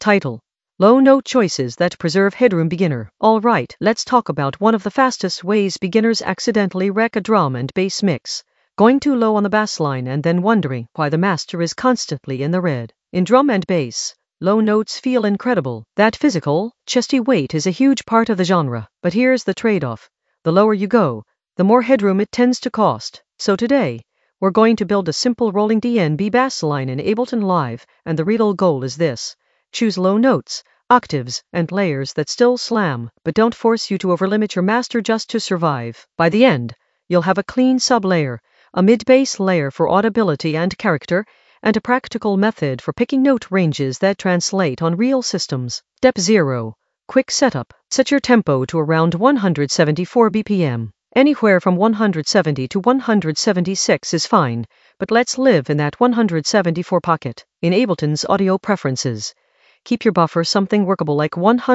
Title: Low Note Choices That Preserve Headroom. Beginner. Alright, let's talk about one of the fastest ways beginners accidentally wreck a drum and bass mix. Going too low on the bass line and then wondering why the master is constantly in the red. In drum and bass, low notes feel incredible. That physical, chesty weight is a huge part of the genre. But here's the trade-off. The lower you go, the more headroom it tends to cost. So today, we're going to build a simple rolling DnB bass line in Ableton Live, and the real goal is this. Choose low notes, octaves, and layers that still slam, but don't force you to overlimit your master just to survive. By the end, you'll have a clean sub-layer, a mid-bass layer for audibility and character, and a practical method for picking note ranges that translate on real systems. Step 0. Quick setup. Set your tempo to around 174 BPM. Anywhere from 170 to 176 is fine, but let's live in that 174 pocket. In Ableton's audio preferences, keep your buffer something workable like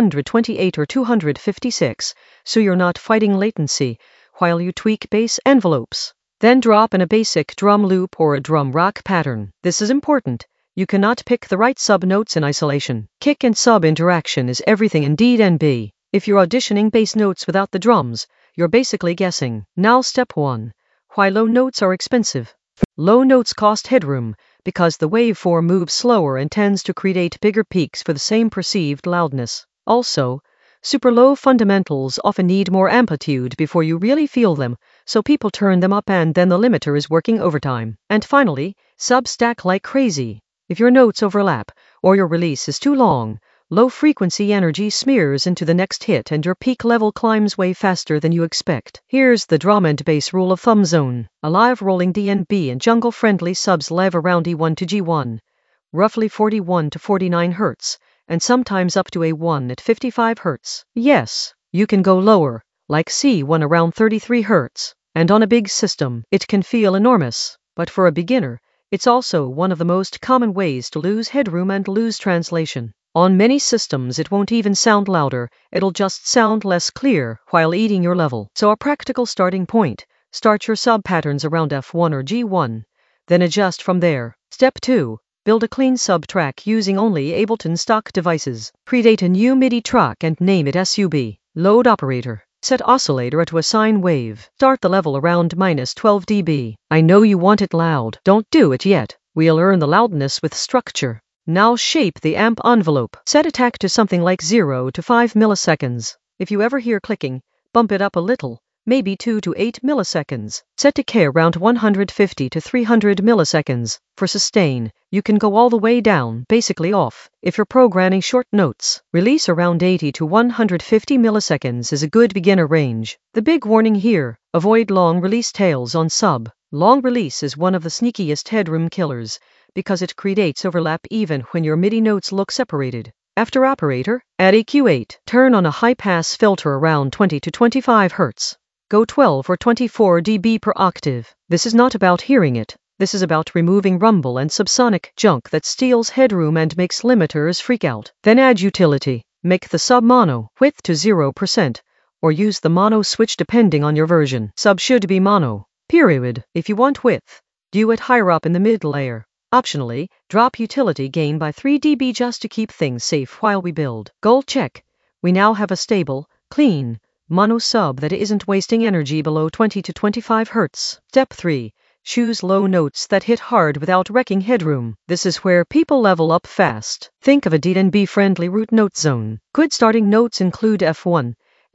128 or 256, so you're not fighting latency while you tweak bass envelopes. Then drop in a basic drum loop or a drum rock pattern. This is important. You cannot pick the right sub-notes in isolation. Kick and sub interaction is everything in DnB. If you're auditioning bass notes without the drums, you're basically guessing. Now step 1. Why low notes are expensive. Low notes cost headroom because the waveform moves slower and tends to create bigger peaks for the same perceived loudness. Also, super low fundamentals often need more amplitude before you really feel them, so people turn them up and then the limiter is working overtime. And finally, sub-stack like crazy. If your notes overlap, or your release is too long, low-frequency energy smears into the next hit and your peak level climbs way faster than you expect. Here's the drum and bass rule of thumb zone. A live rolling DnB and jungle-friendly subs live around E1 to G1, roughly 41 to 49 Hz, and sometimes up to A1 at 55 Hz. Yes, you can go lower, like C1 around 33 Hz, and on a big system, it can feel enormous. But for a beginner, it's also one of the most common ways to lose headroom and lose translation. On many systems it won't even sound louder, it'll just sound less clear while eating your level. So a practical starting point, start your sub-patterns around F1 or G1, then adjust from there. Step 2. Build a clean sub-track using only Ableton stock devices. Create a new MIDI track and name it SUB. Load operator. Set oscillator to a sine wave. Start the level around -12 dB. I know you want it loud. Don't do it yet. We'll earn the loudness with structure. Now shape the amp envelope. Set attack to something like 0 to 5 milliseconds. If you ever hear clicking, bump it up a little, maybe 2 to 8 milliseconds. Set decay around 150 to 300 milliseconds. For sustain, you can go all the way down, basically off. If you're programming short notes, release around 80 to 150 milliseconds is a good beginner range. The big warning here, avoid long release tails on sub. Long release is one of the sneakiest headroom killers, because it creates overlap even when your MIDI notes look separated. After operator, add EQ8. Turn on a high-pass filter around 20 to 25 Hz. Go 12 or 24 dB per octave. This is not about hearing it. This is about removing rumble and subsonic junk that steals headroom and makes limiters freak out. Then add utility. Make the sub mono, width to 0%, or use the mono switch depending on your version. Sub should be mono, period. If you want width, do it higher up in the mid layer. Optionally, drop utility gain by 3 dB just to keep things safe while we build. Goal check. We now have a stable, clean, mono sub that isn't wasting energy below 20 to 25 Hz. Step 3. Choose low notes that hit hard without wrecking headroom. This is where people level up fast. Think of a DnB-friendly root note zone. Good starting notes include F1,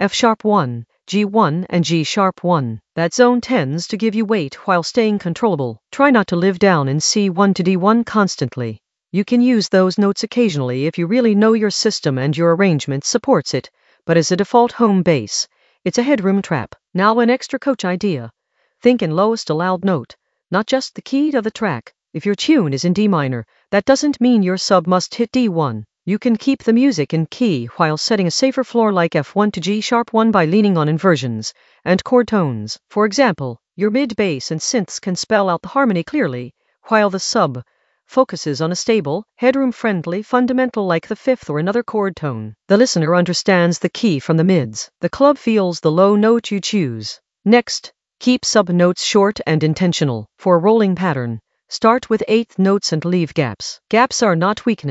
F#1, G1 and G#1. That zone tends to give you weight while staying controllable. Try not to live down in C1 to D1 constantly. You can use those notes occasionally if you really know your system and your arrangement supports it, but as a default home base, it's a headroom trap. Now an extra coach idea. Think in lowest allowed note, not just the key to the track. If your tune is in D minor, that doesn't mean your sub must hit D1. You can keep the music in key while setting a safer floor like F1 to G#1 by leaning on inversions and chord tones. For example, your mid-bass and synths can spell out the harmony clearly, while the sub focuses on a stable, headroom-friendly fundamental like the fifth or another chord tone. The listener understands the key from the mids. The club feels the low note you choose. Next, keep sub-notes short and intentional. For a rolling pattern, start with eighth notes and leave gaps. Gaps are not weakness.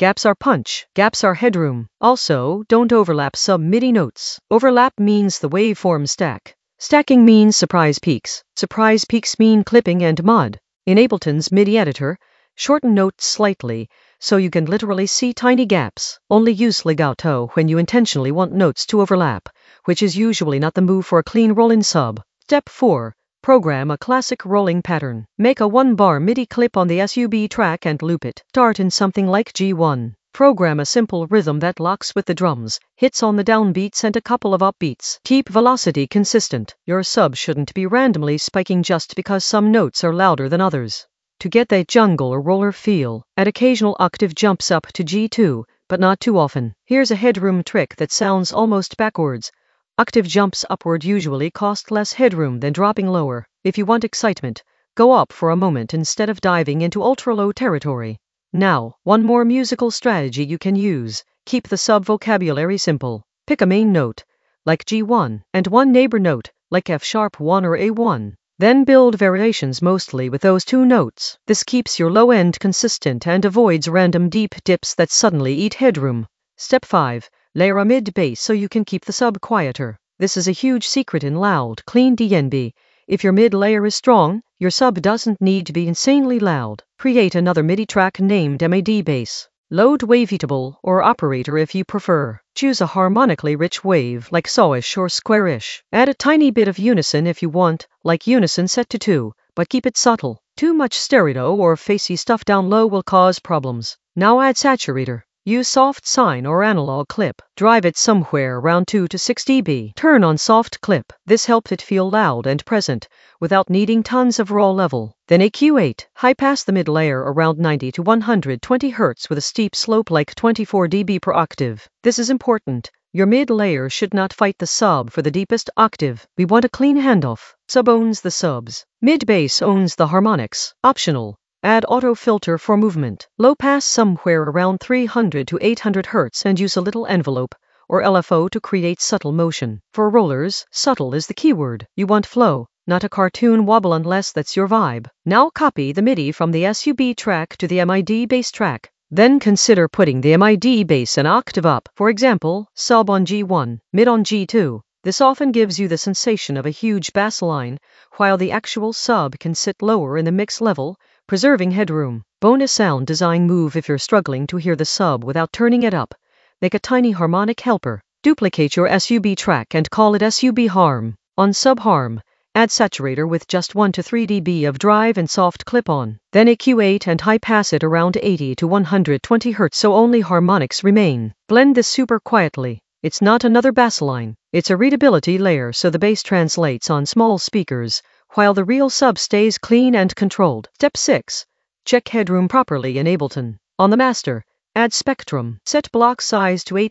Gaps are punch. Gaps are headroom. Also, don't overlap sub-MIDI notes. Overlap means the waveform stack. Stacking means surprise peaks. Surprise peaks mean clipping and mod. In Ableton's MIDI editor, shorten notes slightly so you can literally see tiny gaps. Only use legato when you intentionally want notes to overlap, which is usually not the move for a clean roll-in sub. Step 4. Program a classic rolling pattern. Make a 1-bar MIDI clip on the SUB track and loop it. Start in something like G1. Program a simple rhythm that locks with the drums, hits on the downbeats and a couple of upbeats. Keep velocity consistent. Your sub shouldn't be randomly spiking just because some notes are louder than others. To get that jungle or roller feel, add occasional octave jumps up to G2, but not too often. Here's a headroom trick that sounds almost backwards. Octave jumps upward usually cost less headroom than dropping lower. If you want excitement, go up for a moment instead of diving into ultra-low territory. Now, one more musical strategy you can use. Keep the sub vocabulary simple. Pick a main note, like G1, and one neighbor note, like F#1 or A1. Then build variations mostly with those two notes. This keeps your low end consistent and avoids random deep dips that suddenly eat headroom. Step 5. Layer a mid-bass so you can keep the sub quieter. This is a huge secret in loud, clean DnB. If your mid layer is strong, your sub doesn't need to be insanely loud. Create another MIDI track named MID bass. Load waveatable or operator if you prefer. Choose a harmonically rich wave like sawish or squarish. Add a tiny bit of unison if you want, like unison set to 2, but keep it subtle. Too much stereo or facey stuff down low will cause problems. Now add saturator. Use soft sine or analog clip. Drive it somewhere around 2 to 6 dB. Turn on soft clip. This helps it feel loud and present, without needing tons of raw level. Then EQ8. High pass the mid layer around 90 to 120 Hz with a steep slope like 24 dB per octave. This is important. Your mid layer should not fight the sub for the deepest octave. We want a clean handoff. Sub owns the subs. Mid bass owns the harmonics. Optional. Add auto filter for movement. Low pass somewhere around 300 to 800 Hz and use a little envelope or LFO to create subtle motion. For rollers, subtle is the keyword. You want flow, not a cartoon wobble unless that's your vibe. Now copy the MIDI from the SUB track to the MID bass track. Then consider putting the MID bass an octave up. For example, sub on G1, mid on G2. This often gives you the sensation of a huge bass line, while the actual sub can sit lower in the mix level, preserving headroom. Bonus sound design move if you're struggling to hear the sub without turning it up. Make a tiny harmonic helper. Duplicate your SUB track and call it SUB harm. On sub harm, add saturator with just 1 to 3 dB of drive and soft clip on. Then EQ8 and high pass it around 80 to 120 Hz so only harmonics remain. Blend this super quietly. It's not another bass line. It's a readability layer so the bass translates on small speakers, while the real sub stays clean and controlled. Step 6. Check headroom properly in Ableton. On the master, add spectrum. Set block size to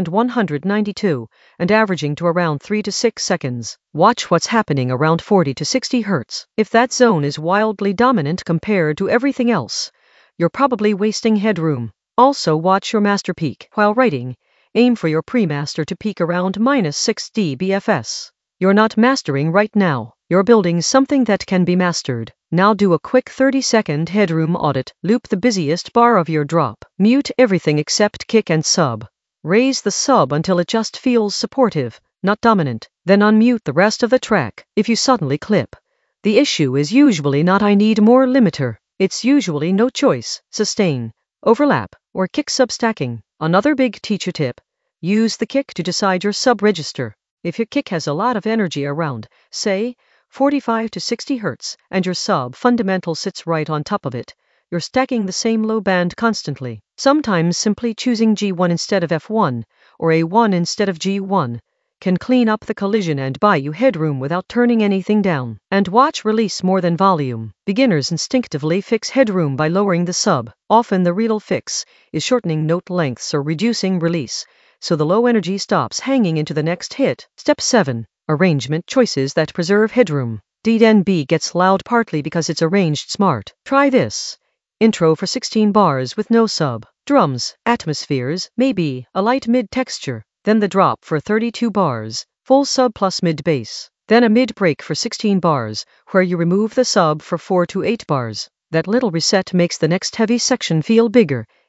8192 and averaging to around 3 to 6 seconds. Watch what's happening around 40 to 60 Hz. If that zone is wildly dominant compared to everything else, you're probably wasting headroom. Also watch your master peak. While writing, aim for your pre-master to peak around -6 dBFS. You're not mastering right now. You're building something that can be mastered. Now do a quick 30-second headroom audit. Loop the busiest bar of your drop. Mute everything except kick and sub. Raise the sub until it just feels supportive, not dominant. Then unmute the rest of the track. If you suddenly clip, the issue is usually not I need more limiter. It's usually no choice, sustain, overlap, or kick sub-stacking. Another big teacher tip. Use the kick to decide your sub-register. If your kick has a lot of energy around, say, 45 to 60 Hz, and your sub fundamental sits right on top of it, you're stacking the same low band constantly. Sometimes simply choosing G1 instead of F1, or A1 instead of G1, can clean up the collision and buy you headroom without turning anything down. And watch release more than volume. Beginners instinctively fix headroom by lowering the sub. Often the real fix is shortening note lengths or reducing release, so the low energy stops hanging into the next hit. Step 7. Arrangement choices that preserve headroom. DnB gets loud partly because it's arranged smart. Try this. Intro for 16 bars with no sub. Drums, atmospheres, maybe a light mid texture. Then the drop for 32 bars, full sub plus mid bass. Then a mid break for 16 bars, where you remove the sub for 4 to 8 bars. That little reset makes the next heavy section feel bigger,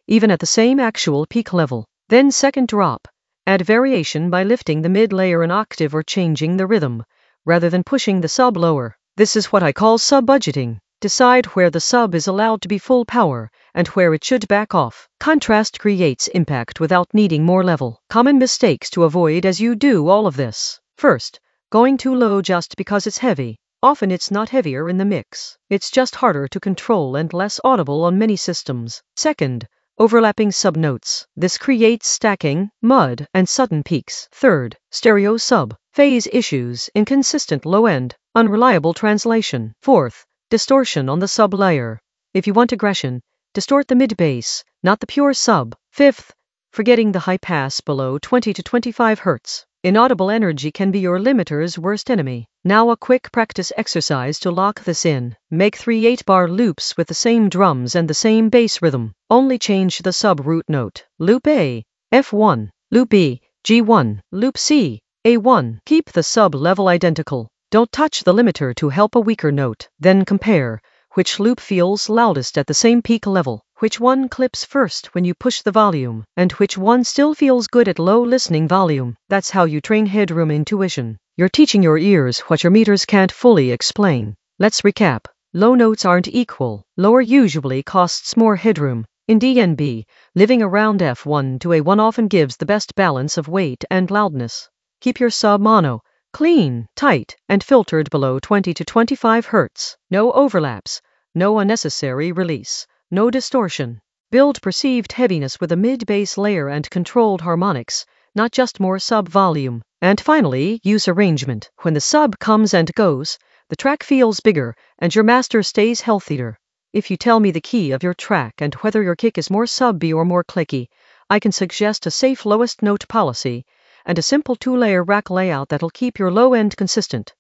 even at the same actual peak level. Then second drop. Add variation by lifting the mid layer an octave or changing the rhythm, rather than pushing the sub lower. This is what I call sub-budgeting. Decide where the sub is allowed to be full power and where it should back off. Contrast creates impact without needing more level. Common mistakes to avoid as you do all of this. First, going too low just because it's heavy. Often it's not heavier in the mix. It's just harder to control and less audible on many systems. Second, overlapping subnotes. This creates stacking, mud, and sudden peaks. Third, stereo sub. Phase issues, inconsistent low end, unreliable translation. Fourth, distortion on the sub layer. If you want aggression, distort the mid-bass, not the pure sub. Fifth, forgetting the high pass below 20 to 25 Hz. Inaudible energy can be your limiter's worst enemy. Now a quick practice exercise to lock this in. Make 3 8-bar loops with the same drums and the same bass rhythm. Only change the sub root note. Loop A, F1. Loop B, G1. Loop C, A1. Keep the sub level identical. Don't touch the limiter to help a weaker note. Then compare which loop feels loudest at the same peak level, which one clips first when you push the volume, and which one still feels good at low listening volume. That's how you train headroom intuition. You're teaching your ears what your meters can't fully explain. Let's recap. Low notes aren't equal. Lower usually costs more headroom. In DNB, living around F1 to A1 often gives the best balance of weight and loudness. Keep your sub mono, clean, tight, and filtered below 20 to 25 Hz. No overlaps, no unnecessary release, no distortion. Build perceived heaviness with a mid-bass layer and controlled harmonics, not just more sub-volume. And finally, use arrangement. When the sub comes and goes, the track feels bigger and your master stays healthier. If you tell me the key of your track and whether your kick is more sub-B or more clicky, I can suggest a safe lowest note policy and a simple 2-layer rack layout that'll keep your low end consistent.